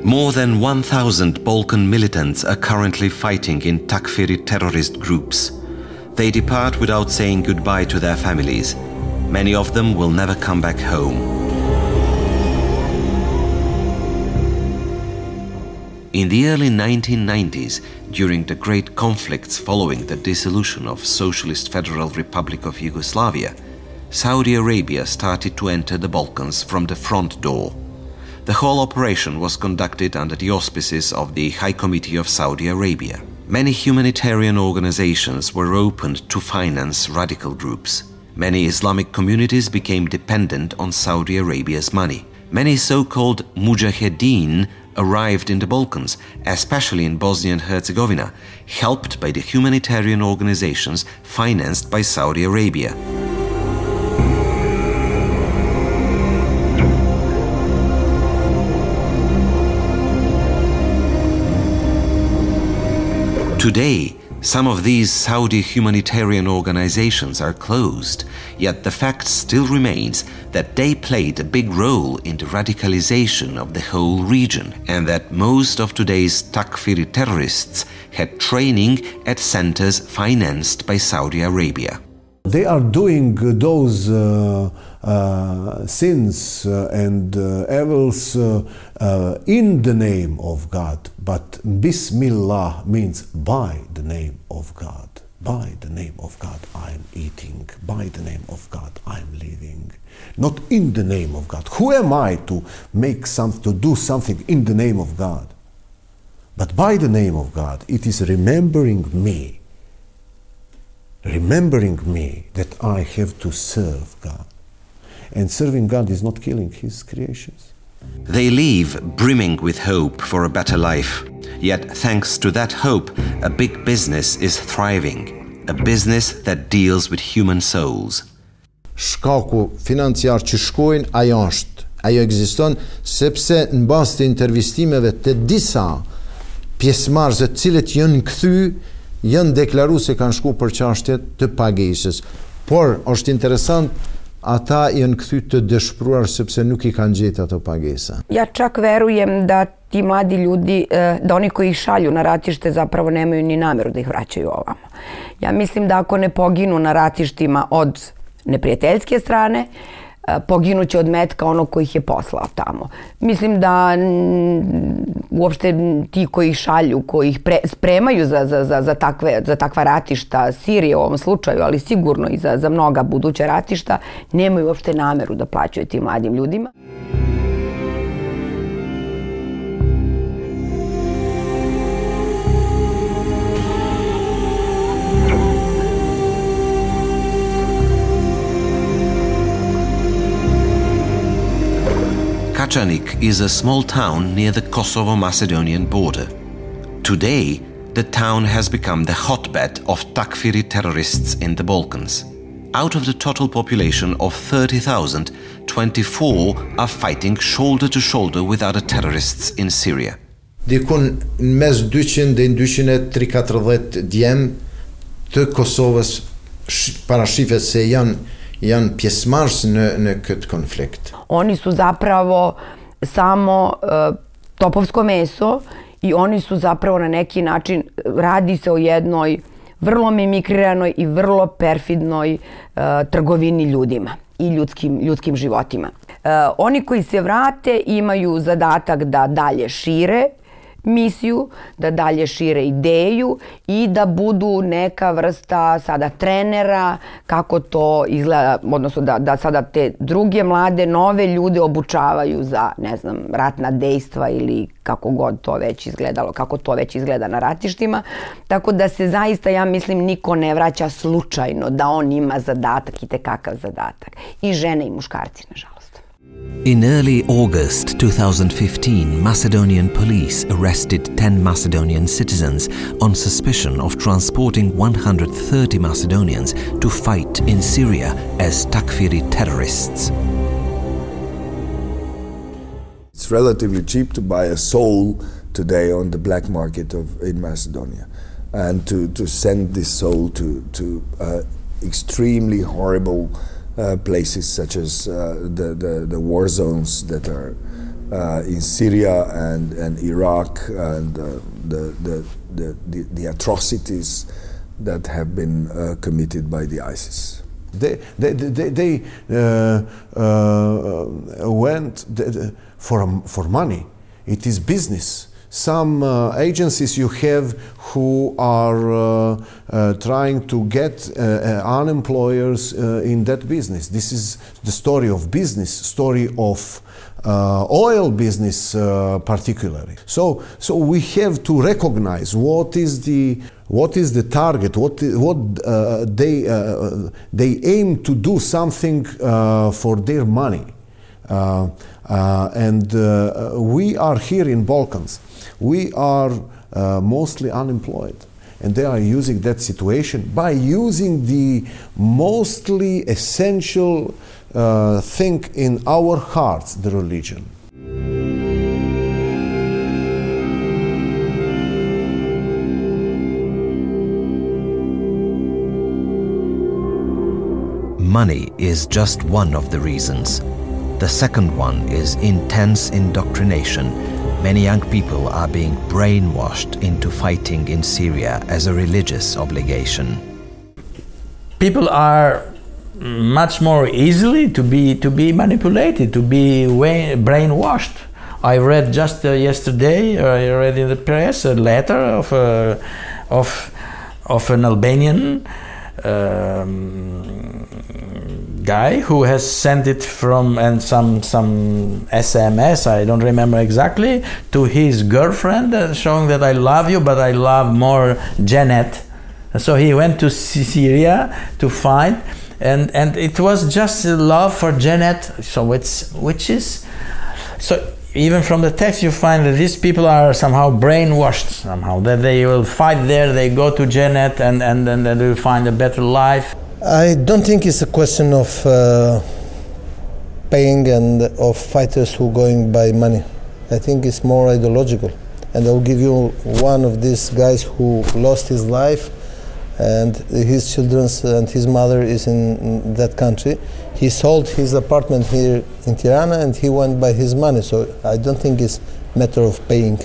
More than 1,000 Balkan militants are currently fighting in Takfiri terrorist groups. They depart without saying goodbye to their families. Many of them will never come back home. In the early 1990s, during the great conflicts following the dissolution of Socialist Federal Republic of Yugoslavia, Saudi Arabia started to enter the Balkans from the front door. The whole operation was conducted under the auspices of the High Committee of Saudi Arabia. Many humanitarian organizations were opened to finance radical groups. Many Islamic communities became dependent on Saudi Arabia's money. Many so-called mujahideen arrived in the Balkans, especially in Bosnia and Herzegovina, helped by the humanitarian organizations financed by Saudi Arabia. Today, some of these Saudi humanitarian organizations are closed, yet the fact still remains that they played a big role in the radicalization of the whole region, and that most of today's Takfiri terrorists had training at centers financed by Saudi Arabia. They are doing those sins and evils in the name of God, but Bismillah means by the name of God. By the name of God I'm eating, by the name of God I'm living. Not in the name of God. Who am I to do something in the name of God? But by the name of God, it is remembering me that I have to serve God. And serving God is not killing His creations. They leave brimming with hope for a better life. Yet thanks to that hope, a big business is thriving. A business that deals with human souls. Shkaku financiar që shkojnë, ajo ekziston, sepse në bazë të intervistimeve të disa pjesëmarrësve të cilët janë kthy, janë deklaruar se kanë shkuar për çështje të pagesës. Por është interesant, ata janë kthy të dëshpëruar sepse nuk I kanë gjetur ato pagesa. Ja čak verujem da ti mladi ljudi, da oni koji ih šalju na ratište zapravo nemaju ni namjeru da ih vraćaju ovamo. Ja mislim da ako ne poginu na ratištima od neprijateljske strane, poginuće od metka onog koji ih je poslao tamo. Mislim da uopšte ti koji ih šalju, koji ih spremaju za takva ratišta, Sirije u ovom slučaju, ali sigurno I za mnoga buduća ratišta, nemaju uopšte nameru da plaćaju tim mladim ljudima. Kačanik is a small town near the Kosovo-Macedonian border. Today, the town has become the hotbed of Takfiri terrorists in the Balkans. Out of the total population of 30,000, 24 are fighting shoulder to shoulder with other terrorists in Syria. Dikun në mes 200 dhe 240 djem të Kosovës parashifet se janë pjesëmarrës në këtë konflikt. Oni su zapravo samo topovsko meso I oni su zapravo na neki način, radi se o jednoj vrlo mimikriranoj I vrlo perfidnoj trgovini ljudima I ljudskim životima. Oni koji se vrate imaju zadatak da dalje šire misiju, da dalje šire ideju I da budu neka vrsta sada trenera kako to izgleda, odnosno da sada te druge mlade, nove ljude obučavaju za, ne znam, ratna dejstva ili kako god to već izgledalo, kako to već izgleda na ratištima. Tako da se zaista, ja mislim, niko ne vraća slučajno da on ima zadatak I tekakav zadatak. I žene I muškarci, nažalost. In early August 2015, Macedonian police arrested 10 Macedonian citizens on suspicion of transporting 130 Macedonians to fight in Syria as Takfiri terrorists. It's relatively cheap to buy a soul today on the black market in Macedonia, and to send this soul to extremely horrible places such as the war zones that are in Syria and Iraq, and the atrocities that have been committed by the ISIS. They went for money. It is business. Some agencies you have who are trying to get unemployers in that business. This is the story of business, story of oil business particularly. So we have to recognize what is the target, what they aim to do something for their money. And we are here in Balkans. We are mostly unemployed, and they are using that situation by using the mostly essential thing in our hearts, the religion. Money is just one of the reasons. The second one is intense indoctrination. Many young people are being brainwashed into fighting in Syria as a religious obligation. People are much more easily to be manipulated, to be brainwashed. I read just yesterday, I read in the press a letter of an Albanian guy who has sent it from, and some SMS, I don't remember exactly, to his girlfriend, showing that I love you, but I love more Janet. So he went to Syria to fight, and it was just love for Janet. So even from the text you find that these people are somehow brainwashed somehow, that they will fight there, they go to Janet, and then they will find a better life. I don't think it's a question of paying and of fighters who are going by money. I think it's more ideological. And I'll give you one of these guys who lost his life, and his children and his mother is in that country. He sold his apartment here in Tirana and he went by his money. So I don't think it's a matter of paying.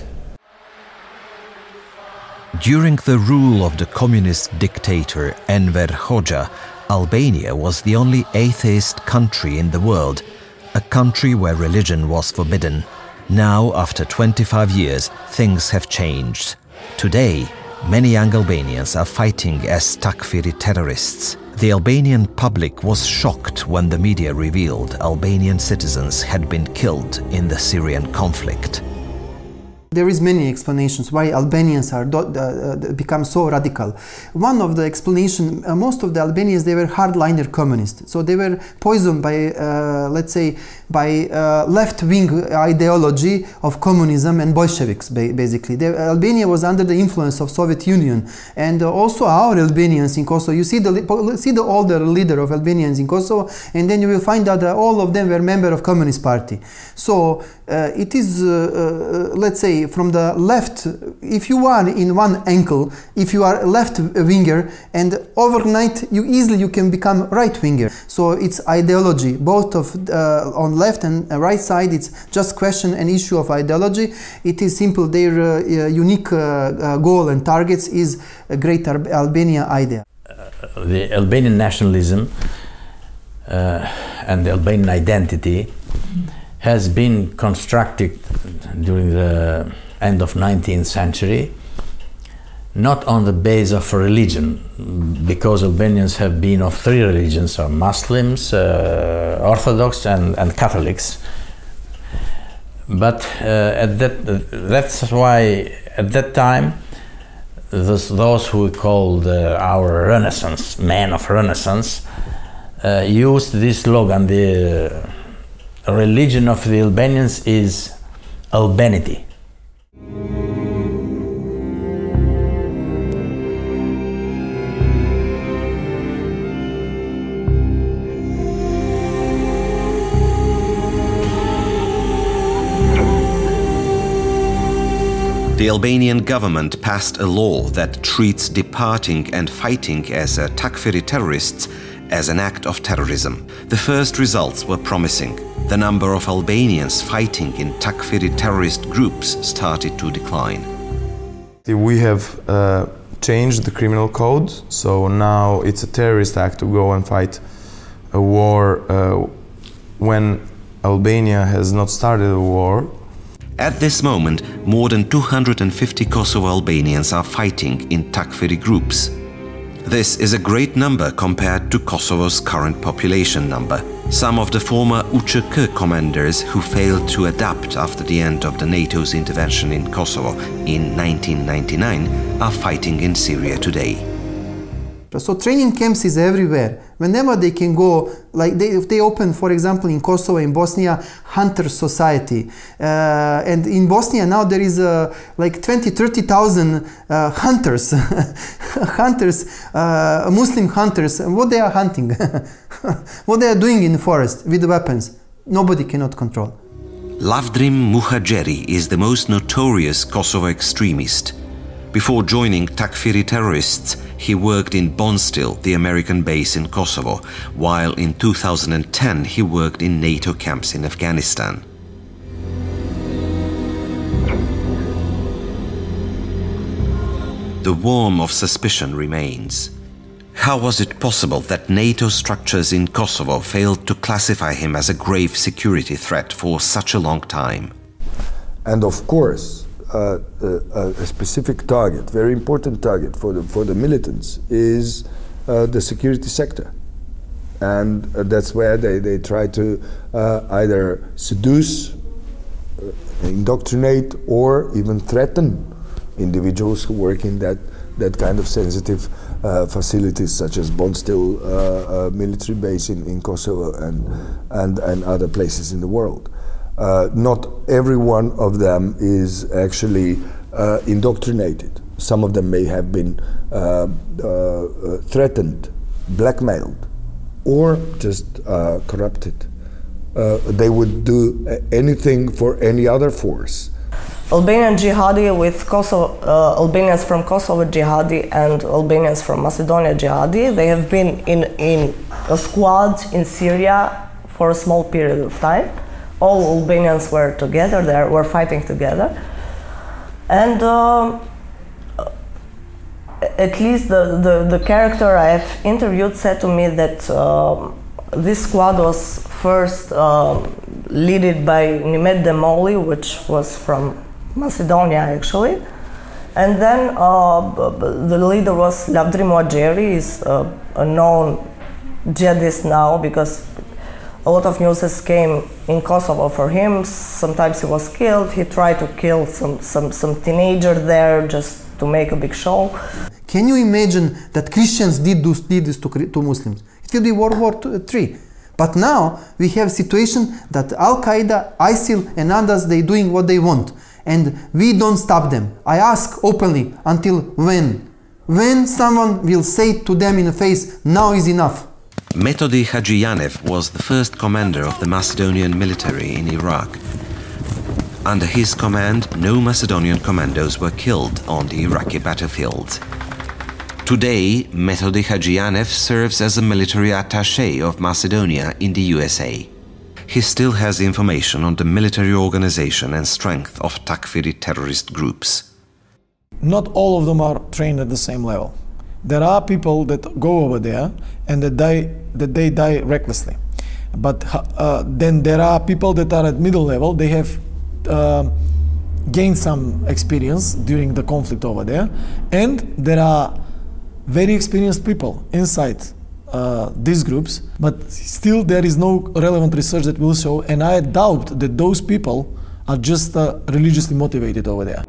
During the rule of the communist dictator Enver Hoxha, Albania was the only atheist country in the world, a country where religion was forbidden. Now, after 25 years, things have changed. Today, many young Albanians are fighting as Takfiri terrorists. The Albanian public was shocked when the media revealed Albanian citizens had been killed in the Syrian conflict. There is many explanations why Albanians are become so radical. One of the explanation, most of the Albanians, they were hardliner communists. So they were poisoned by, let's say, by left-wing ideology of communism and Bolsheviks, basically. Albania was under the influence of Soviet Union, and also our Albanians in Kosovo. You see the older leader of Albanians in Kosovo, and then you will find out that all of them were members of Communist Party. So it is, let's say, from the left, if you are in one ankle, if you are a left-winger, and overnight you can become right-winger. So it's ideology, both of on left and right side. It's just question an issue of ideology. It is simple. Their unique goal and targets is a greater Albania idea. The Albanian nationalism and the Albanian identity has been constructed during the end of 19th century, not on the base of religion, because Albanians have been of three religions, or Muslims, Orthodox and Catholics. But that's why at that time those who we called our Renaissance, men of Renaissance, used this slogan: the religion of the Albanians is Albanity. The Albanian government passed a law that treats departing and fighting as Takfiri terrorists as an act of terrorism. The first results were promising. The number of Albanians fighting in Takfiri terrorist groups started to decline. We have changed the criminal code, so now it's a terrorist act to go and fight a war when Albania has not started a war. At this moment, more than 250 Kosovo Albanians are fighting in Takfiri groups. This is a great number compared to Kosovo's current population number. Some of the former UÇK commanders who failed to adapt after the end of the NATO's intervention in Kosovo in 1999 are fighting in Syria today. So training camps is everywhere. Whenever they can go, like if they open, for example, in Kosovo, in Bosnia, Hunter Society. And in Bosnia now there is like 30,000 hunters, Muslim hunters. And what they are hunting, what they are doing in the forest with weapons, nobody cannot control. Lavdrim Muhajeri is the most notorious Kosovo extremist. Before joining Takfiri terrorists, he worked in Bonstil, the American base in Kosovo, while in 2010 he worked in NATO camps in Afghanistan. The worm of suspicion remains. How was it possible that NATO structures in Kosovo failed to classify him as a grave security threat for such a long time? And of course, a specific target, very important target for the militants is the security sector. And that's where they try to either seduce, indoctrinate, or even threaten individuals who work in that kind of sensitive facilities, such as Bonstil military base in Kosovo and other places in the world. Not every one of them is actually indoctrinated. Some of them may have been threatened, blackmailed, or just corrupted. They would do anything for any other force. Albanian jihadi with Kosovo, Albanians from Kosovo jihadi and Albanians from Macedonia jihadi, they have been in a squad in Syria for a small period of time. All Albanians were together there, were fighting together. And at least the character I have interviewed said to me that this squad was first led by Nimet Demoli, which was from Macedonia actually. And then the leader was Lavdrim Muhajeri, is a known jihadist now because a lot of news came in Kosovo for him. Sometimes he was killed. He tried to kill some teenager there just to make a big show. Can you imagine that Christians did this to Muslims? It will be World War III. But now we have a situation that Al-Qaeda, ISIL and others, they doing what they want. And we don't stop them. I ask openly, until when? When someone will say to them in the face, now is enough. Metodi Hadjianev was the first commander of the Macedonian military in Iraq. Under his command, no Macedonian commandos were killed on the Iraqi battlefields. Today, Metodi Hadjianev serves as a military attaché of Macedonia in the USA. He still has information on the military organization and strength of Takfiri terrorist groups. Not all of them are trained at the same level. There are people that go over there and that they die recklessly. But then there are people that are at middle level. They have gained some experience during the conflict over there. And there are very experienced people inside these groups. But still there is no relevant research that will show. And I doubt that those people are just religiously motivated over there.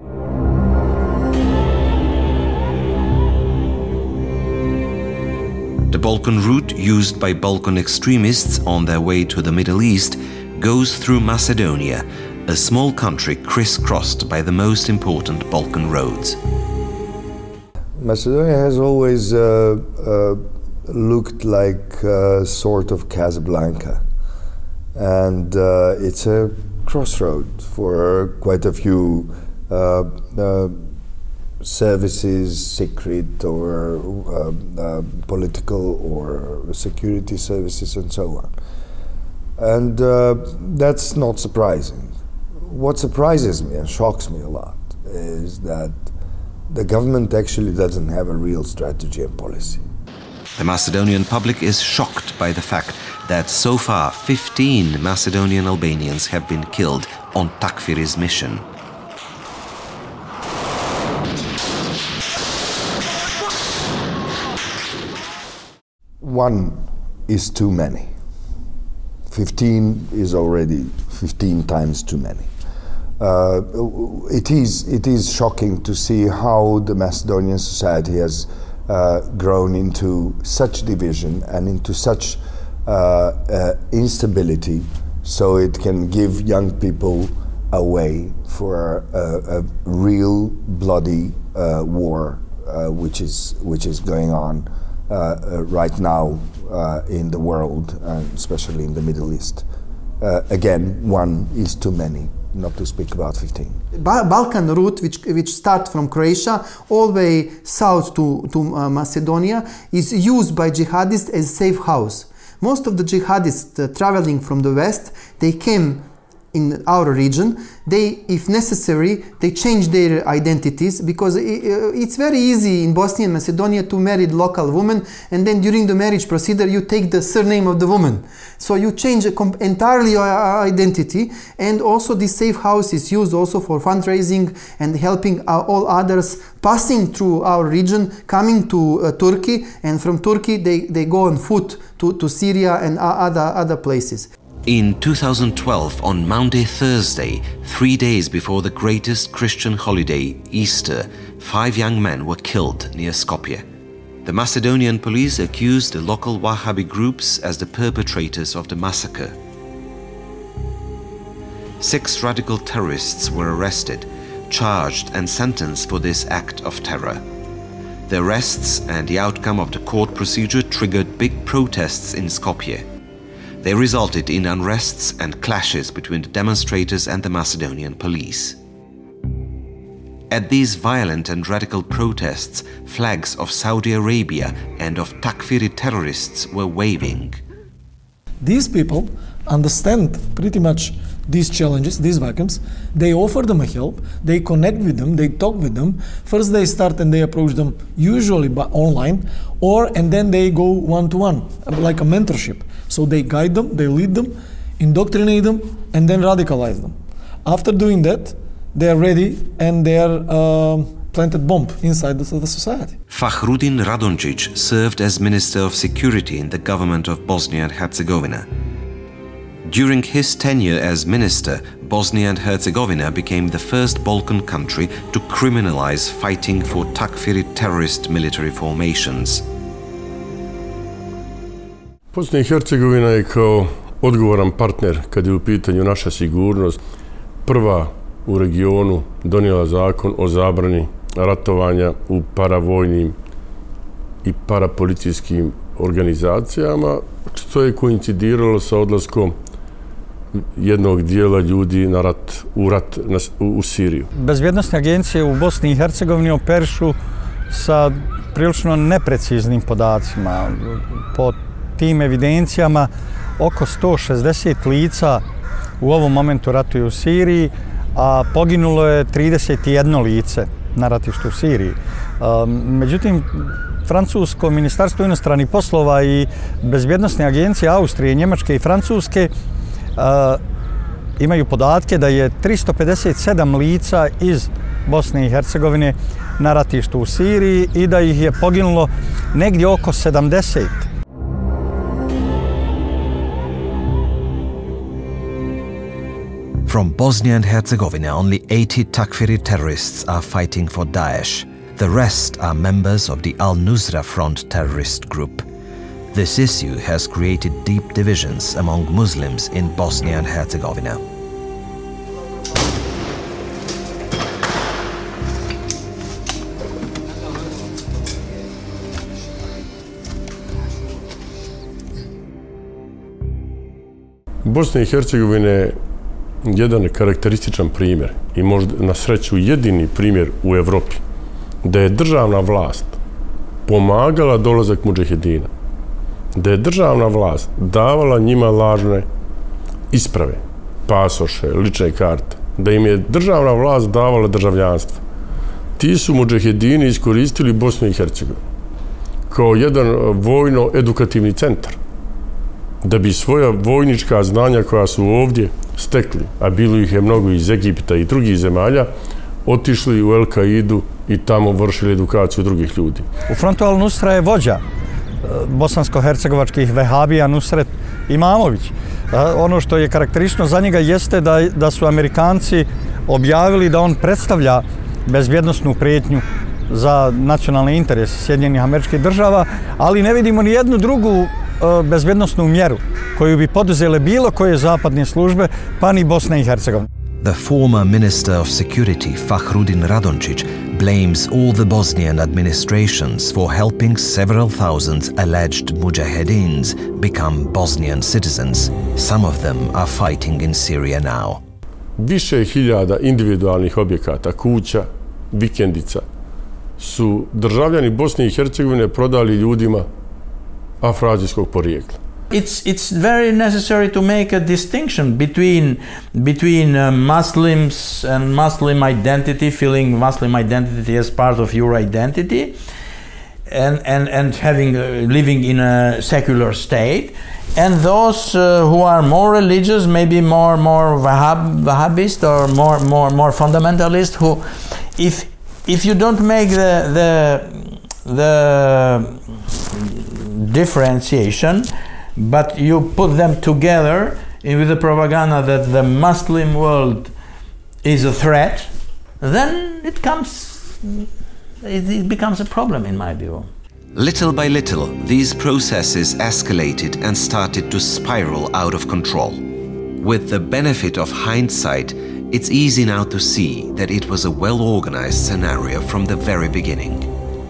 The Balkan route used by Balkan extremists on their way to the Middle East goes through Macedonia, a small country crisscrossed by the most important Balkan roads. Macedonia has always looked like a sort of Casablanca, and it's a crossroad for quite a few services, secret or political or security services and so on. And that's not surprising. What surprises me and shocks me a lot is that the government actually doesn't have a real strategy and policy. The Macedonian public is shocked by the fact that so far 15 Macedonian Albanians have been killed on Takfiri's mission. One is too many. 15 is already 15 times too many. It is shocking to see how the Macedonian society has grown into such division and into such instability, so it can give young people a way for a real bloody war which is going on right now in the world, and especially in the Middle East. Again, one is too many, not to speak about 15. Balkan route, which starts from Croatia all the way south to Macedonia, is used by jihadists as safe house. Most of the jihadists traveling from the west, they came in our region. They, if necessary, they change their identities, because it's very easy in Bosnia and Macedonia to marry local woman, and then during the marriage procedure you take the surname of the woman. So you change entirely your identity, and also this safe house is used also for fundraising and helping all others passing through our region, coming to Turkey, and from Turkey they go on foot to Syria and other places. In 2012, on Maundy Thursday, 3 days before the greatest Christian holiday, Easter, 5 young men were killed near Skopje. The Macedonian police accused the local Wahhabi groups as the perpetrators of the massacre. 6 radical terrorists were arrested, charged and sentenced for this act of terror. The arrests and the outcome of the court procedure triggered big protests in Skopje. They resulted in unrests and clashes between the demonstrators and the Macedonian police. At these violent and radical protests, flags of Saudi Arabia and of Takfiri terrorists were waving. These people understand pretty much these challenges, these vacuums. They offer them a help, they connect with them, they talk with them. First they start and they approach them usually by online, and then they go one-to-one, like a mentorship. So they guide them, they lead them, indoctrinate them, and then radicalize them. After doing that, they are ready and they are planted bomb inside the society. Fakhrudin Radonjic served as Minister of Security in the government of Bosnia and Herzegovina. During his tenure as minister, Bosnia and Herzegovina became the first Balkan country to criminalize fighting for Takfiri terrorist military formations. Bosna i Hercegovina je kao odgovoran partner kad je u pitanju naša sigurnost prva u regionu donijela zakon o zabrani ratovanja u paravojnim i parapolicijskim organizacijama, što je koincidiralo sa odlaskom jednog dijela ljudi na rat u Siriju. Bezbjednostne agencije u Bosni i Hercegovini operišu sa prilično nepreciznim podacima. Po tim evidencijama oko 160 lica u ovom momentu ratuje u Siriji, a poginulo je 31 lice na ratištu u Siriji. Međutim, Francusko ministarstvo inostranih poslova i bezbjednostne agencije Austrije, Njemačke i Francuske imaju podatke da je 357 lica iz Bosne i Hercegovine na ratištu u Siriji i da ih je poginulo negdje oko 70. From Bosnia and Herzegovina, only 80 Takfiri terrorists are fighting for Daesh. The rest are members of the Al-Nusra Front terrorist group. This issue has created deep divisions among Muslims in Bosnia and Herzegovina. Bosna i Hercegovina je jedan karakterističan primjer i možda na sreću jedini primjer u Evropi da je državna vlast pomagala dolazak mudžahedina, da je državna vlast davala njima lažne isprave, pasoše, lične karte, da im je državna vlast davala državljanstvo. Ti su mudžahedini iskoristili Bosnu i Hercegovinu kao jedan vojno-edukativni centar, da bi svoja vojnička znanja koja su ovdje stekli, a bilo ih je mnogo iz Egipta i drugih zemalja, otišli u El-Kaidu i tamo vršili edukaciju drugih ljudi. U frontu Al-Nusra je vođa bosansko-hercegovačkih vehabija Nusret Imamović. Ono što je karakteristično za njega jeste da su Amerikanci objavili da on predstavlja bezbjednosnu prijetnju za nacionalne interese Sjedinjenih Američkih Država, ali ne vidimo ni jednu drugu bezbjednosnu mjeru koju bi poduzele bilo koje zapadne službe, pa ni Bosne i Hercegovine. The former Minister of Security, Fahrudin Radončić, blames all the Bosnian administrations for helping several thousand alleged mujahedins become Bosnian citizens. Some of them are fighting in Syria now. Više hiljada individualnih objekata, kuća, vikendica su državljani Bosne i Hercegovine prodali ljudima afroazijskog porijekla. It's very necessary to make a distinction between Muslims and Muslim identity, feeling Muslim identity as part of your identity, and having living in a secular state, and those who are more religious, maybe more Wahhabist or more fundamentalist, who if you don't make the differentiation, but you put them together with the propaganda that the Muslim world is a threat, then it becomes a problem in my view. Little by little, these processes escalated and started to spiral out of control. With the benefit of hindsight, it's easy now to see that it was a well-organized scenario from the very beginning.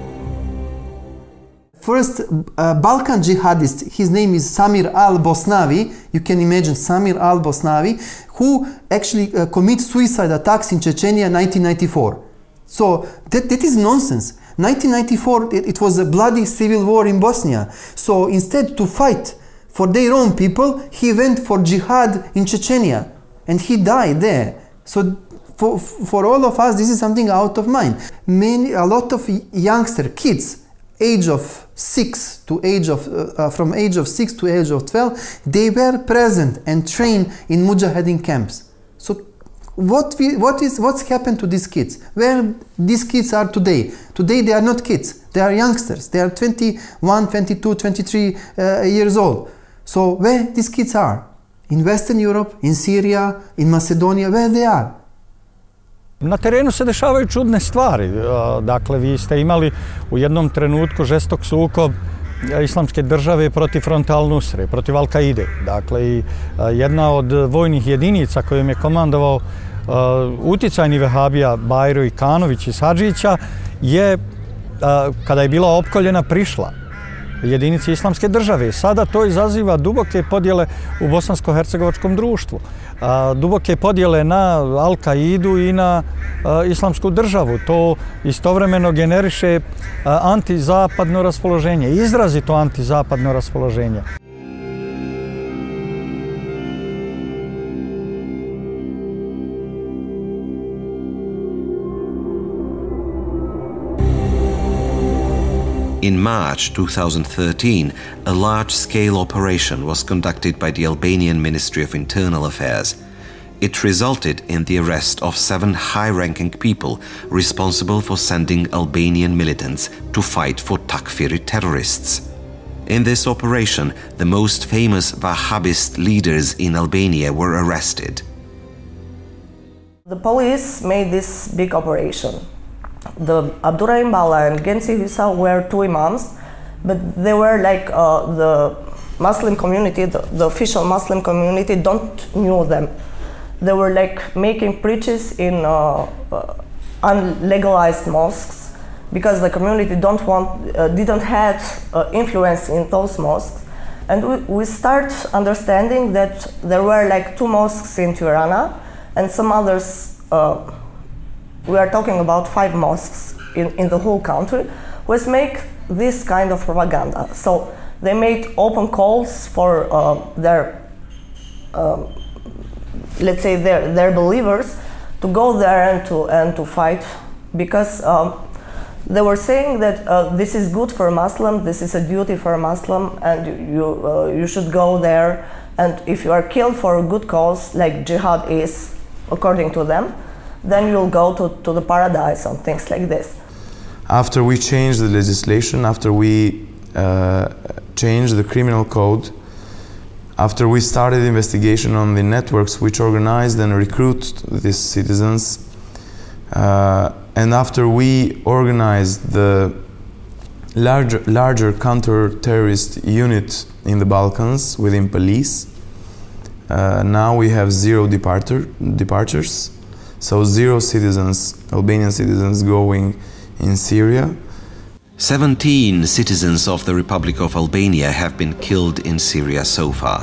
First Balkan jihadist, his name is Samir al-Bosnavi. You can imagine Samir al-Bosnavi, who actually commit suicide attacks in Chechnya in 1994. So that is nonsense. 1994, it was a bloody civil war in Bosnia. So instead to fight for their own people, he went for jihad in Chechnya, and he died there. So for all of us, this is something out of mind. A lot of kids, from age of 6 to age of 12, they were present and trained in mujahideen camps. So what's happened to these kids? Where these kids are today? Today they are not kids, they are youngsters. They are 21, 22, 23 years old. So where these kids are? In Western Europe, in Syria, in Macedonia, where they are? Na terenu se dešavaju čudne stvari. Dakle, vi ste imali u jednom trenutku žestok sukob Islamske države protiv fronta Al-Nusre, protiv Al-Kaide. Dakle, i jedna od vojnih jedinica kojom je komandovao uticajni vehabija Bajro i Kanović iz Hadžića je, kada je bila opkoljena, prišla jedinici Islamske države. Sada to izaziva duboke podjele u bosansko-hercegovačkom društvu. Duboke podjele na Al-Kaidu i na Islamsku državu. To istovremeno generiše antizapadno raspoloženje, izrazito antizapadno raspoloženje. In March 2013, a large-scale operation was conducted by the Albanian Ministry of Internal Affairs. It resulted in the arrest of 7 high-ranking people responsible for sending Albanian militants to fight for Takfiri terrorists. In this operation, the most famous Wahhabist leaders in Albania were arrested. The police made this big operation. The Abdurrahim Bala and Genci Hüsa were 2 imams, but they were like the Muslim community, the official Muslim community don't knew them. They were like making preaches in unlegalized mosques because the community didn't have influence in those mosques. And we start understanding that there were like 2 mosques in Tirana and some others. We are talking about 5 mosques in the whole country, was make this kind of propaganda. So they made open calls for their, let's say, their believers to go there and to fight, because they were saying that this is good for a Muslim, this is a duty for a Muslim, and you should go there. And if you are killed for a good cause, like jihad is, according to them, then you'll go to the paradise and things like this. After we changed the legislation, after we changed the criminal code, after we started investigation on the networks which organized and recruit these citizens, and after we organized the larger counter-terrorist unit in the Balkans within police, now we have 0 departures, so 0 citizens, Albanian citizens, going in Syria. 17 citizens of the Republic of Albania have been killed in Syria so far.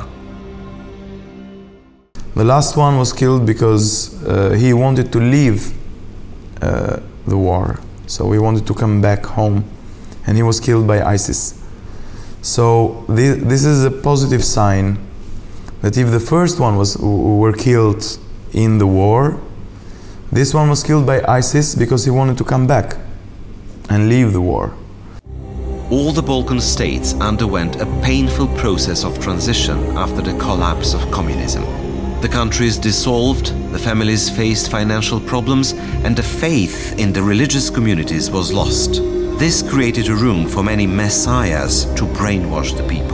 The last one was killed because he wanted to leave the war, so he wanted to come back home, and he was killed by ISIS. So this is a positive sign that if the first one were killed in the war, this one was killed by ISIS because he wanted to come back and leave the war. All the Balkan states underwent a painful process of transition after the collapse of communism. The countries dissolved, the families faced financial problems, and the faith in the religious communities was lost. This created a room for many messiahs to brainwash the people.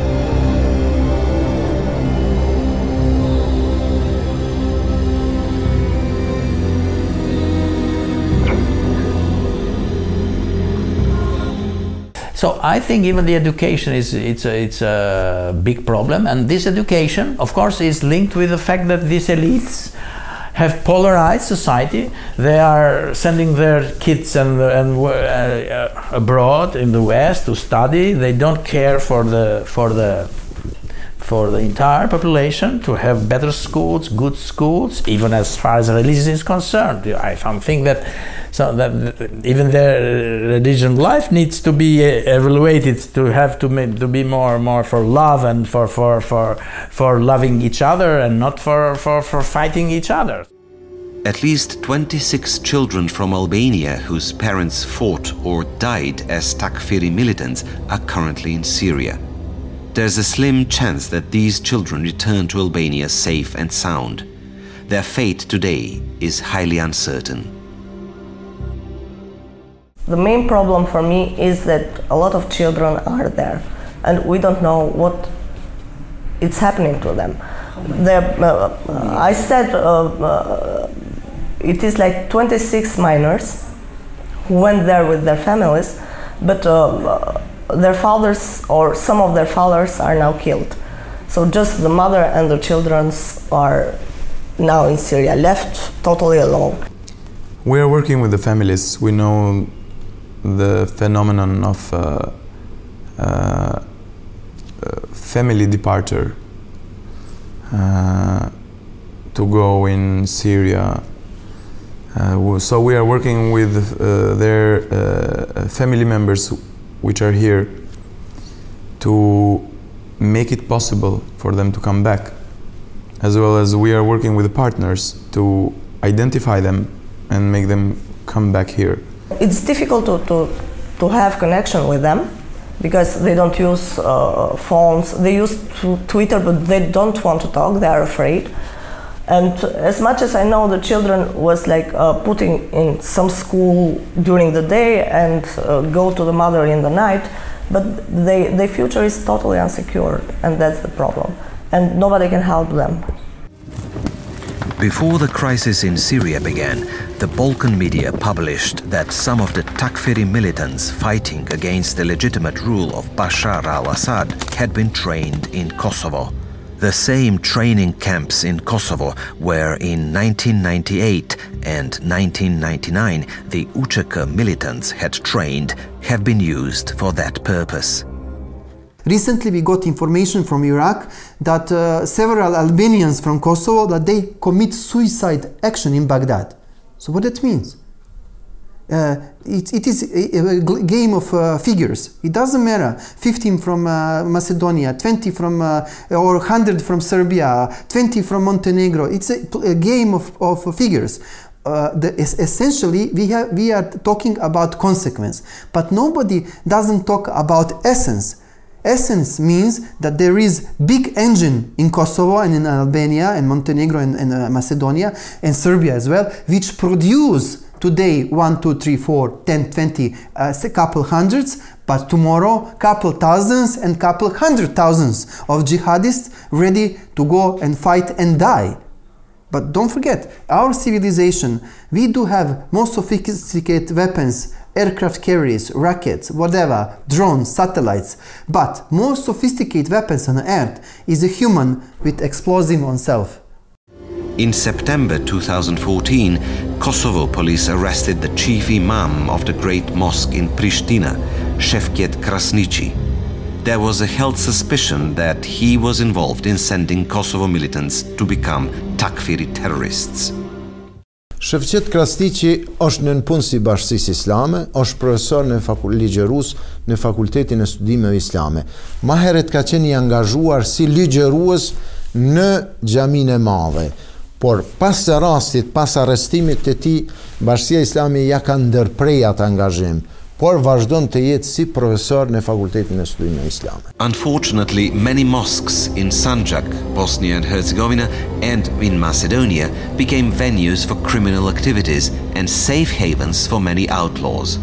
So I think even the education it's a big problem, and this education, of course, is linked with the fact that these elites have polarized society. They are sending their kids abroad in the West to study. They don't care for the entire population to have better schools, good schools, even as far as religion is concerned. I think that even their religion life needs to be evaluated to be more for love and for loving each other and not for fighting each other. At least 26 children from Albania whose parents fought or died as Takfiri militants are currently in Syria. There's a slim chance that these children return to Albania safe and sound. Their fate today is highly uncertain. The main problem for me is that a lot of children are there, and we don't know what is happening to them. I said it is like 26 minors who went there with their families, but their fathers or some of their fathers are now killed. So just the mother and the children are now in Syria, left totally alone. We are working with the families. We know the phenomenon of family departure to go in Syria. So we are working with their family members which are here to make it possible for them to come back, as well as we are working with the partners to identify them and make them come back here. It's difficult to have connection with them because they don't use phones. They use Twitter, but they don't want to talk. They are afraid. And as much as I know, the children was like putting in some school during the day and go to the mother in the night, but their future is totally unsecure, and that's the problem. And nobody can help them. Before the crisis in Syria began, the Balkan media published that some of the Takfiri militants fighting against the legitimate rule of Bashar al-Assad had been trained in Kosovo. The same training camps in Kosovo where in 1998 and 1999 the UÇK militants had trained have been used for that purpose. Recently we got information from Iraq that several Albanians from Kosovo that they commit suicide action in Baghdad. So what that means? It is a game of figures. It doesn't matter. 15 from Macedonia, 20 from or 100 from Serbia, 20 from Montenegro. It's a game of figures. Essentially, we are talking about consequence, but nobody doesn't talk about essence. Essence means that there is big engine in Kosovo and in Albania and Montenegro and Macedonia and Serbia as well, which produce today 1, 2, 3, 4, 10, 20, a couple hundreds, but tomorrow couple thousands and couple hundred thousands of jihadists ready to go and fight and die. But don't forget, our civilization, we do have more sophisticated weapons, aircraft carriers, rockets, whatever, drones, satellites. But more sophisticated weapons on Earth is a human with explosive on self. In September 2014, Kosovo police arrested the chief imam of the great mosque in Pristina, Ševket Krasniqi. There was a held suspicion that he was involved in sending Kosovo militants to become Takfiri terrorists. Ševket Krasniqi është nën punësi Bashkisë Islame, është profesor në ligjerus në Fakultetin e Studimeve Islame. Ma herët ka qenë i angazhuar si ligjerues në Xhaminë e Madhe. Por pas rastit, pas arrestimit të tij, Bashkia Islame ja ka ndërprej atë angazhim, por vazhdon të jetë si profesor në Fakultetin e Studimeve Islame. Unfortunately, many mosques in Sandžak, Bosnia and Herzegovina, and in Macedonia became venues for criminal activities and safe havens for many outlaws.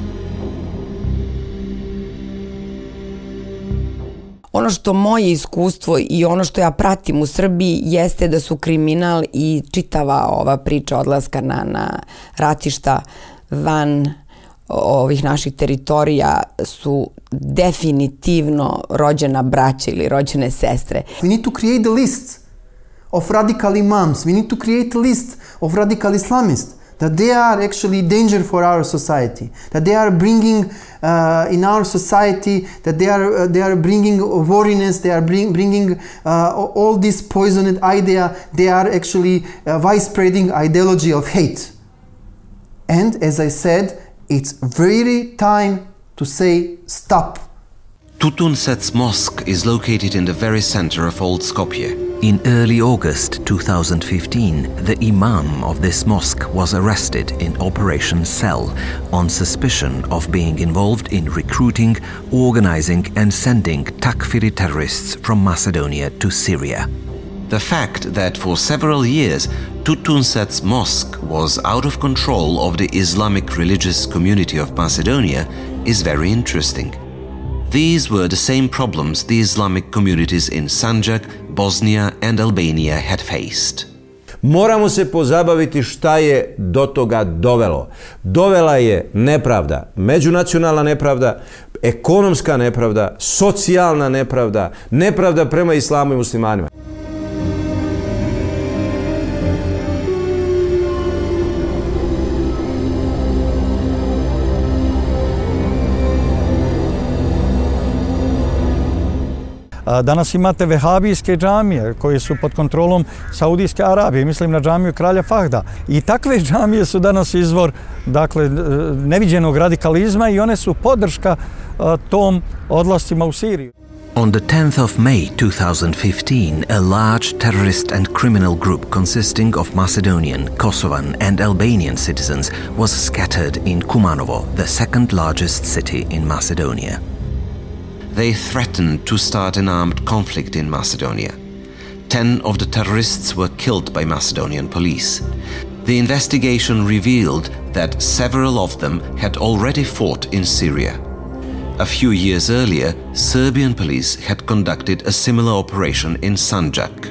Ono što moje iskustvo i ono što ja pratim u Srbiji jeste da su kriminal i čitava ova priča odlaska na ratišta van ovih naših teritorija su definitivno rođena braća ili rođene sestre. We need to create a list of radical imams. We need to create a list of radical Islamists that they are actually danger for our society, that they are bringing in our society, that they are bringing wariness, they are bringing all this poisoned idea, they are actually widespreading ideology of hate. And as I said, it's very time to say stop. Tutunsets Mosque is located in the very center of Old Skopje. In early August 2015, the imam of this mosque was arrested in Operation Cell on suspicion of being involved in recruiting, organizing and sending Takfiri terrorists from Macedonia to Syria. The fact that for several years Tutunsets Mosque was out of control of the Islamic religious community of Macedonia is very interesting. These were the same problems the Islamic communities in Sandžak, Bosnia and Albania had faced. Moramo se pozabaviti šta je do toga dovelo. Dovela je nepravda, međunacionalna nepravda, ekonomska nepravda, socijalna nepravda, nepravda prema islamu i muslimanima. Danas imate vehabijske džamije koje su pod kontrolom Saudijske Arabije, mislim na džamiju kralja Fahda. I takve džamije su danas izvor neviđenog radikalizma i one su podrška tom odlascima u Siriju. On the 10th of May 2015, a large terrorist and criminal group consisting of Macedonian, Kosovan and Albanian citizens was scattered in Kumanovo, the second largest city in Macedonia. They threatened to start an armed conflict in Macedonia. 10 of the terrorists were killed by Macedonian police. The investigation revealed that several of them had already fought in Syria. A few years earlier, Serbian police had conducted a similar operation in Sandžak.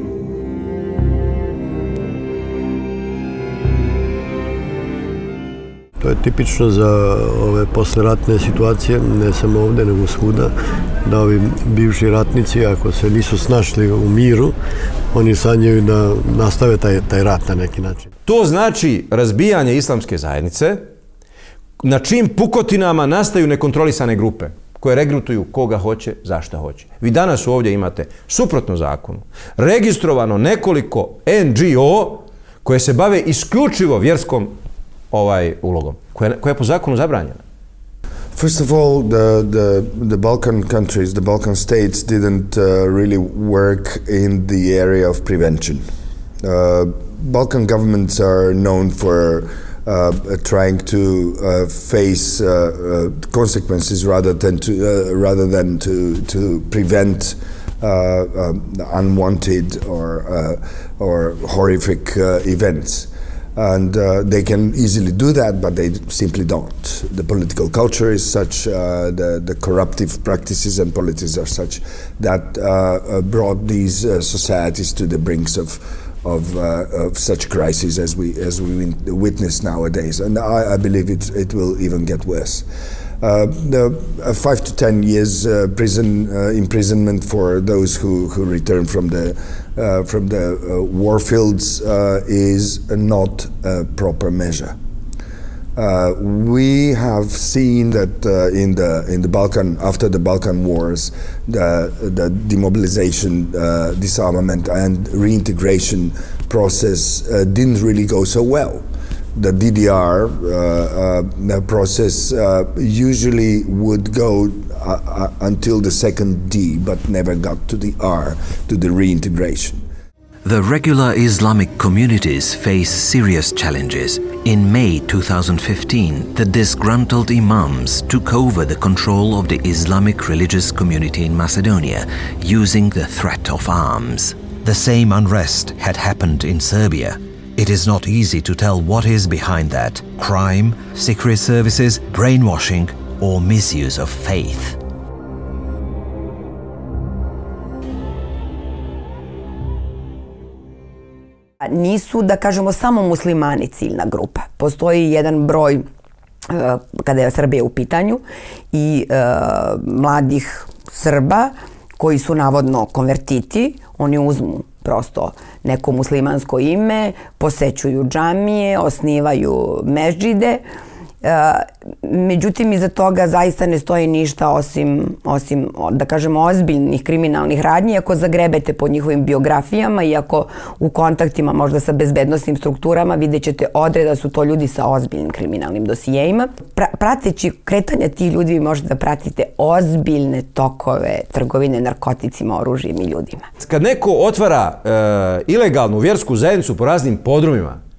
To je tipično za ove posleratne situacije, ne samo ovdje, nego svuda, da ovi bivši ratnici, ako se nisu snašli u miru, oni sanjaju da nastave taj rat na neki način. To znači razbijanje islamske zajednice, na čim pukotinama nastaju nekontrolisane grupe, koje regrutuju koga hoće, zašta hoće. Vi danas ovdje imate, suprotno zakonu, registrovano nekoliko NGO koje se bave isključivo vjerskom ulogom, koja je po zakonu zabranjena? First of all, the Balkan countries, the Balkan states didn't really work in the area of prevention. Balkan governments are known for trying to face consequences rather than to prevent unwanted or horrific events. And they can easily do that, but they simply don't. The political culture is such, the corruptive practices and politics are such that brought these societies to the brinks of such crises as we witness nowadays, and I believe it will even get worse. The 5 to 10 years imprisonment for those who return from the war fields is not a proper measure. We have seen that in the Balkan, after the Balkan wars, the demobilization, disarmament, and reintegration process didn't really go so well. The DDR process usually would go until the second D, but never got to the R, to the reintegration. The regular Islamic communities face serious challenges. In May 2015, the disgruntled imams took over the control of the Islamic religious community in Macedonia, using the threat of arms. The same unrest had happened in Serbia. It is not easy to tell what is behind that: crime, secret services, brainwashing, or misuse of faith. Nisu, da kažemo, samo muslimani ciljna grupa. Postoji jedan broj, kada je Srbija u pitanju, i mladih Srba koji su navodno konvertiti. Oni uzmu prosto neko muslimansko ime, posećuju džamije, osnivaju mešdžide. Međutim, iza toga zaista ne stoji ništa osim, da kažemo, ozbiljnih kriminalnih radnji. Ako zagrebete po njihovim biografijama i ako u kontaktima možda sa bezbednosnim strukturama, vidjet ćete odred da su to ljudi sa ozbiljnim kriminalnim dosijejima. Prateći kretanja tih ljudi vi možete da pratite ozbiljne tokove trgovine narkoticima, oružjem i ljudima. Kad neko otvara ilegalnu vjersku zajednicu po raznim podrumima,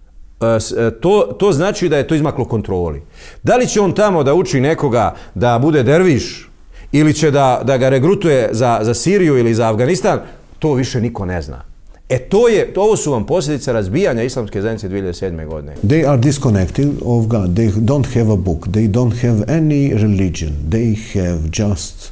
to znači da je to izmaklo kontroli. Da li će on tamo da uči nekoga da bude derviš ili će da ga regrutuje za Siriju ili za Afganistan, to više niko ne zna. Ovo su vam posljedice razbijanja islamske zajednice 2007. godine. They are disconnected of God. They don't have a book. They don't have any religion. They have just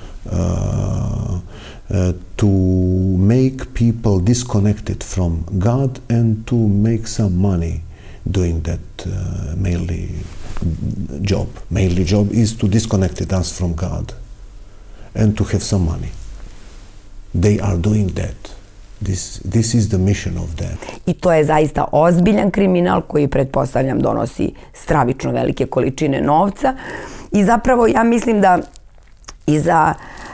to make people disconnected from God and to make some money doing that mainly job. Mainly job is to disconnect us from God and to have some money. They are doing that. This is the mission of that. I to je zaista ozbiljan kriminal koji, pretpostavljam, donosi stravično velike količine novca. I zapravo ja mislim da iza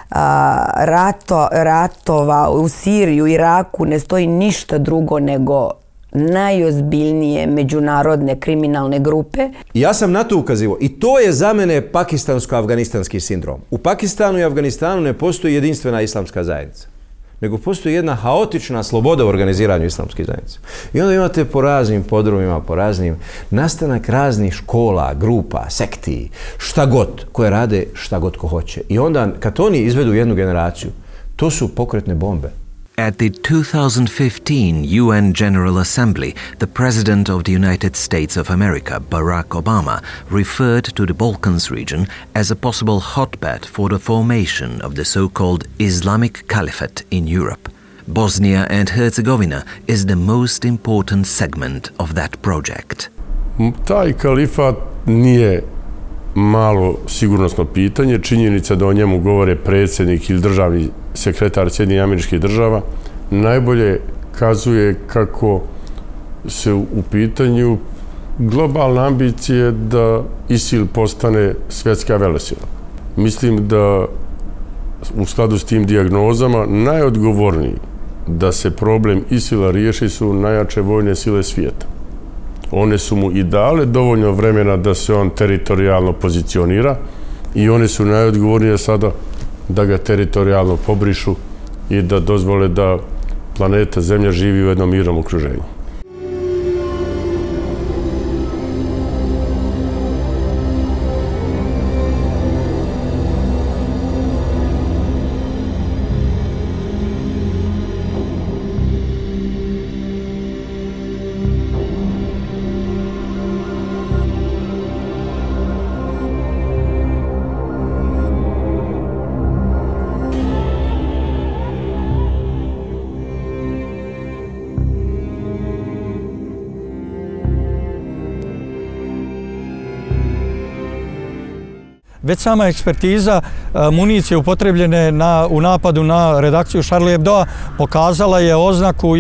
ratova u Siriju i Iraku ne stoji ništa drugo nego najozbiljnije međunarodne kriminalne grupe. Ja sam na to ukazivao i to je za mene pakistansko-afganistanski sindrom. U Pakistanu i Afganistanu ne postoji jedinstvena islamska zajednica, nego postoji jedna haotična sloboda u organiziranju islamske zajednice. I onda imate po raznim podrumima, po raznim nastanak raznih škola, grupa, sekti, šta god, koje rade šta god ko hoće. I onda kad oni izvedu jednu generaciju, to su pokretne bombe. At the 2015 UN General Assembly, the President of the United States of America, Barack Obama, referred to the Balkans region as a possible hotbed for the formation of the so-called Islamic Caliphate in Europe. Bosnia and Herzegovina is the most important segment of that project. Taj kalifat nije malo sigurnosno pitanje. Činjenica da o njemu govore predsjednik ili državni sekretar Sjedinjenih Američkih Država najbolje kazuje kako se u pitanju globalna ambicija da ISIL postane svjetska velesila. Mislim da u skladu s tim dijagnozama najodgovorniji da se problem ISIL-a riješi su najjače vojne sile svijeta. one su mu i dale dovoljno vremena da se on teritorijalno pozicionira i one su najodgovornije sada da ga teritorijalno pobrišu i da dozvole da planeta Zemlja živi u jednom mirnom okruženju. Već sama ekspertiza municije upotrebljene u napadu na redakciju Charlie Hebdoa pokazala je oznaku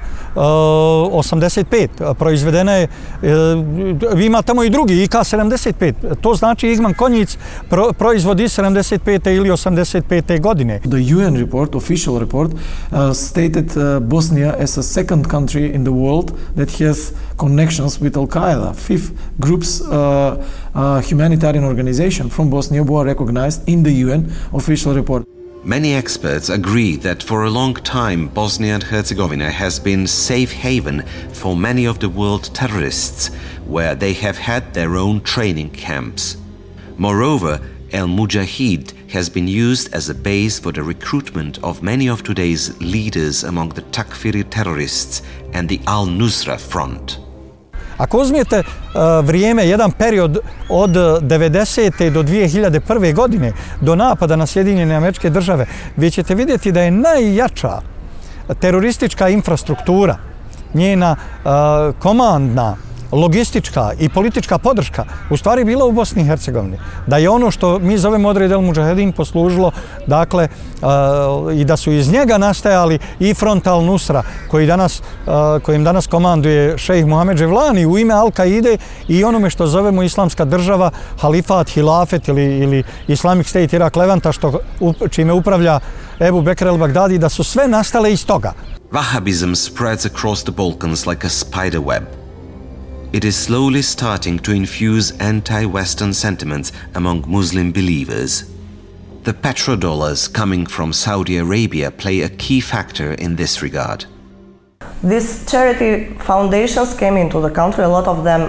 IK-85. Proizvedena je, ima tamo i drugi, IK-75. To znači Igman Konjic proizvodi 75. ili 85. godine. The UN report, official report, stated Bosnia as a second country in the world that has connections with Al-Qaeda. Fifth group's humanitarian organization from Bosnia were recognized in the UN official report. Many experts agree that for a long time Bosnia and Herzegovina has been safe haven for many of the world terrorists, where they have had their own training camps. Moreover, El Mujahid has been used as a base for the recruitment of many of today's leaders among the Takfiri terrorists and the Al-Nusra Front. Ako uzmijete vrijeme, jedan period od 90. do 2001. godine do napada na Sjedinjene Američke Države, vi ćete vidjeti da je najjača teroristička infrastruktura, njena komandna, logistička i politička podrška u stvari bila u Bosni i Hercegovini. Da je ono što mi zovemo Odred El Mujahedin poslužilo, dakle, i da su iz njega nastajali i front Al-Nusra, kojim danas komanduje šejh Muhamed Ževlani u ime Al-Kaide i onome što zovemo Islamska država, halifat, hilafet ili Islamic State Irak Levanta, čime upravlja Ebu Bekr el-Bagdadi, da su sve nastale iz toga. Wahhabism spreads across the Balkans like a spider web. It is slowly starting to infuse anti-Western sentiments among Muslim believers. The petrodollars coming from Saudi Arabia play a key factor in this regard. These charity foundations came into the country. A lot of them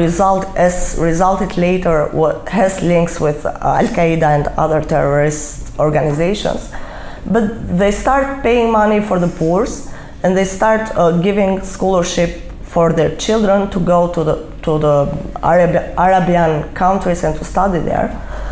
resulted later has links with Al-Qaeda and other terrorist organizations. But they start paying money for the poor, and they start giving scholarship for their children to go to the Arabian countries and to study there.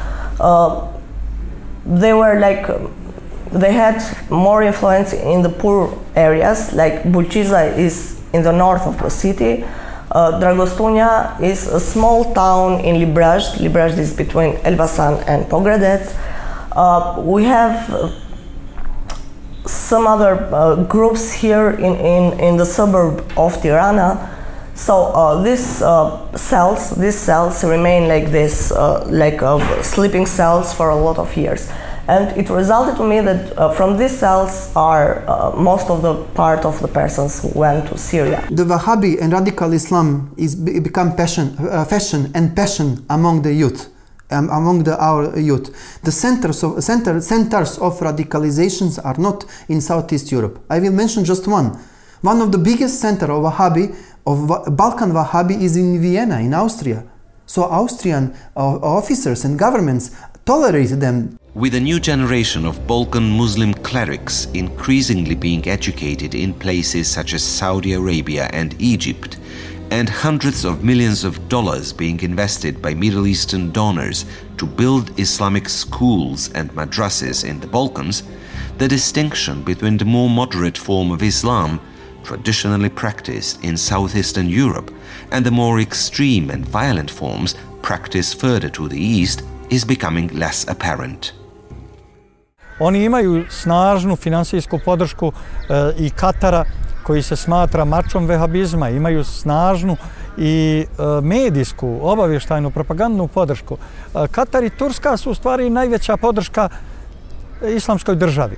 They had more influence in the poor areas, like Bulčiza is in the north of the city. Dragostunja is a small town in Librazh. Librazh is between Elbasan and Pogradec. We have some other groups here in the suburb of Tirana. So these cells remain like this, sleeping cells for a lot of years. And it resulted to me that from these cells are most of the part of the persons who went to Syria. The Wahhabi and radical Islam is become fashion and passion among the youth. Our youth. The centers of radicalizations are not in Southeast Europe. I will mention just one. One of the biggest center of Balkan Wahhabi is in Vienna, in Austria. So Austrian officers and governments tolerate them. With a new generation of Balkan Muslim clerics increasingly being educated in places such as Saudi Arabia and Egypt, and hundreds of millions of dollars being invested by Middle Eastern donors to build Islamic schools and madrasas in the Balkans, the distinction between the more moderate form of Islam, traditionally practiced in Southeastern Europe, and the more extreme and violent forms practiced further to the east is becoming less apparent. Oni imaju snažnu finansijsku podršku i Katara, koji se smatra mačom vehabizma, imaju snažnu i medijsku, obavještajnu, propagandnu podršku. Katar i Turska su u stvari najveća podrška islamskoj državi.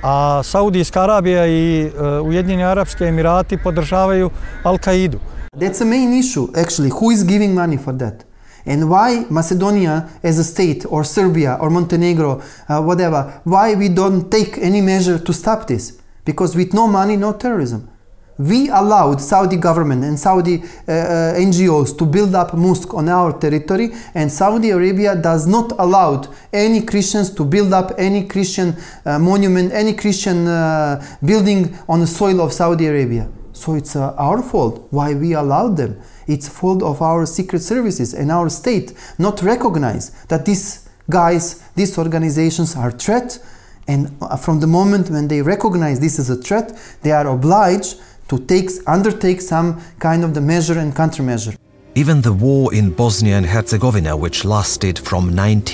a Saudijska Arabija i Ujedinjeni Arapski Emirati podržavaju Al-Kaidu. That's the main issue, actually. Who is giving money for that? And why Macedonia as a state, or Serbia, or Montenegro, whatever, why we don't take any measure to stop this? Because with no money, no terrorism. We allowed Saudi government and Saudi NGOs to build up mosque on our territory, and Saudi Arabia does not allow any Christians to build up any Christian monument, any Christian building on the soil of Saudi Arabia. So it's our fault why we allowed them. It's fault of our secret services and our state not recognize that these guys, these organizations are a threat, and from the moment when they recognize this as a threat, they are obliged to undertake some kind of the measure and countermeasure. Even the war in Bosnia and Herzegovina, which lasted from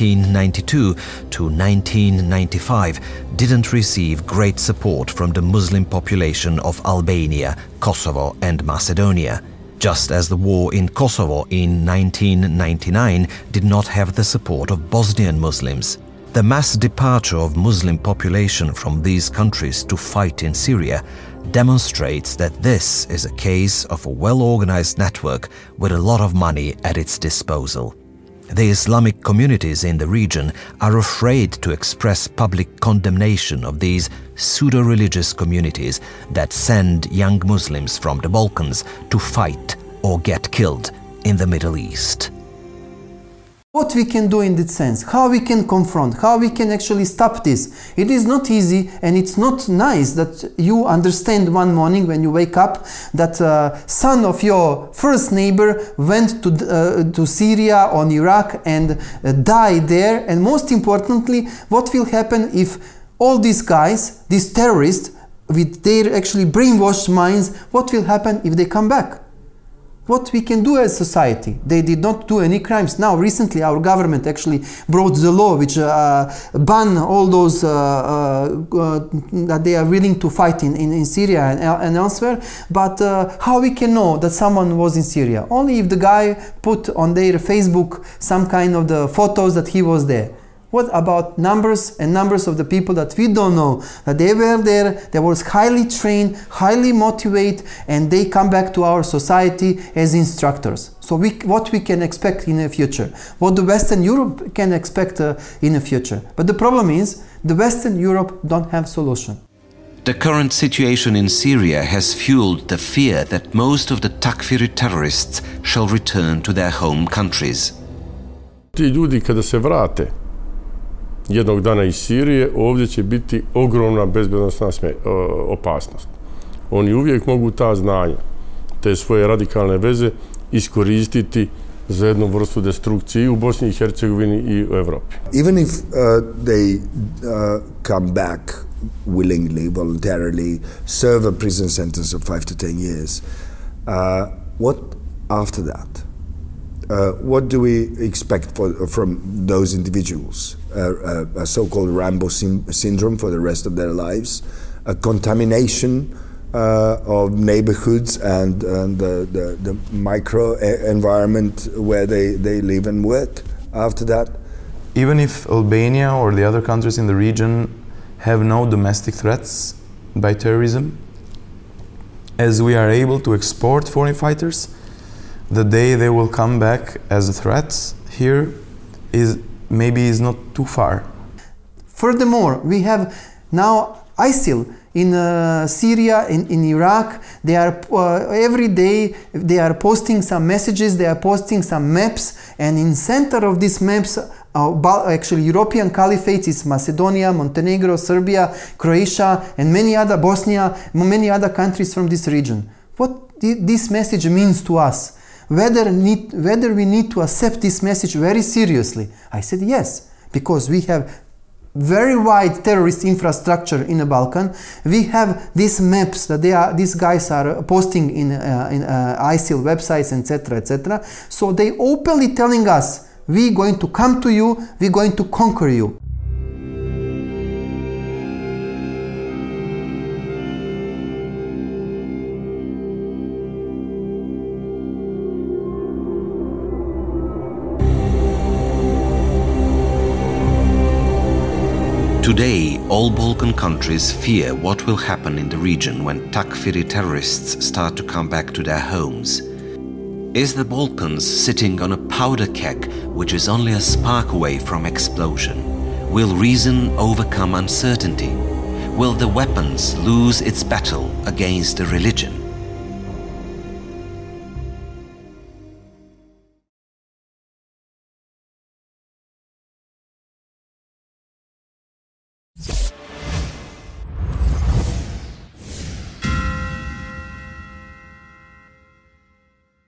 1992 to 1995, didn't receive great support from the Muslim population of Albania, Kosovo and Macedonia, just as the war in Kosovo in 1999 did not have the support of Bosnian Muslims. The mass departure of Muslim population from these countries to fight in Syria demonstrates that this is a case of a well-organized network with a lot of money at its disposal. The Islamic communities in the region are afraid to express public condemnation of these pseudo-religious communities that send young Muslims from the Balkans to fight or get killed in the Middle East. What we can do in that sense, how we can confront, how we can actually stop this. It is not easy, and it's not nice that you understand one morning when you wake up that son of your first neighbor went to Syria or Iraq and died there. And most importantly, what will happen if all these guys, these terrorists, with their actually brainwashed minds, what will happen if they come back? What we can do as society? They did not do any crimes. Now, recently, our government actually brought the law which ban all those that they are willing to fight in Syria and elsewhere. But how we can know that someone was in Syria? Only if the guy put on their Facebook some kind of the photos that he was there. What about numbers and numbers of the people that we don't know, that they were there, they were highly trained, highly motivated, and they come back to our society as instructors. So what we can expect in the future, what the Western Europe can expect in the future. But the problem is, the Western Europe don't have solution. The current situation in Syria has fueled the fear that most of the Takfiri terrorists shall return to their home countries. Ti ljudi kada se vrate jednog dana iz Sirije, ovdje će biti ogromna bezbednosna opasnost. Oni uvijek mogu ta znanja, te svoje radikalne veze iskoristiti za jednu vrstu destrukcije i u Bosni i Hercegovini i u Evropi. Even if they come back willingly, voluntarily, serve a prison sentence of 5 to 10 years, what after that? What do we expect from those individuals? A so-called Rambo syndrome for the rest of their lives, a contamination of neighborhoods and the micro environment where they live and work after that? Even if Albania or the other countries in the region have no domestic threats by terrorism, as we are able to export foreign fighters, the day they will come back as a threat here is not too far. Furthermore, we have now ISIL in Syria, in Iraq. They are every day they are posting some messages, they are posting some maps, and in center of these maps, actually European caliphates is Macedonia, Montenegro, Serbia, Croatia, and many other Bosnia, many other countries from this region. What this message means to us? Whether we need to accept this message very seriously. I said yes, because we have very wide terrorist infrastructure in the Balkan. We have these maps that these guys are posting in ISIL websites, etc., etc. So they openly telling us, we're going to come to you, we're going to conquer you. To Today, all Balkan countries fear what will happen in the region when Takfiri terrorists start to come back to their homes. Is the Balkans sitting on a powder keg which is only a spark away from explosion? Will reason overcome uncertainty? Will the weapons lose its battle against the religion?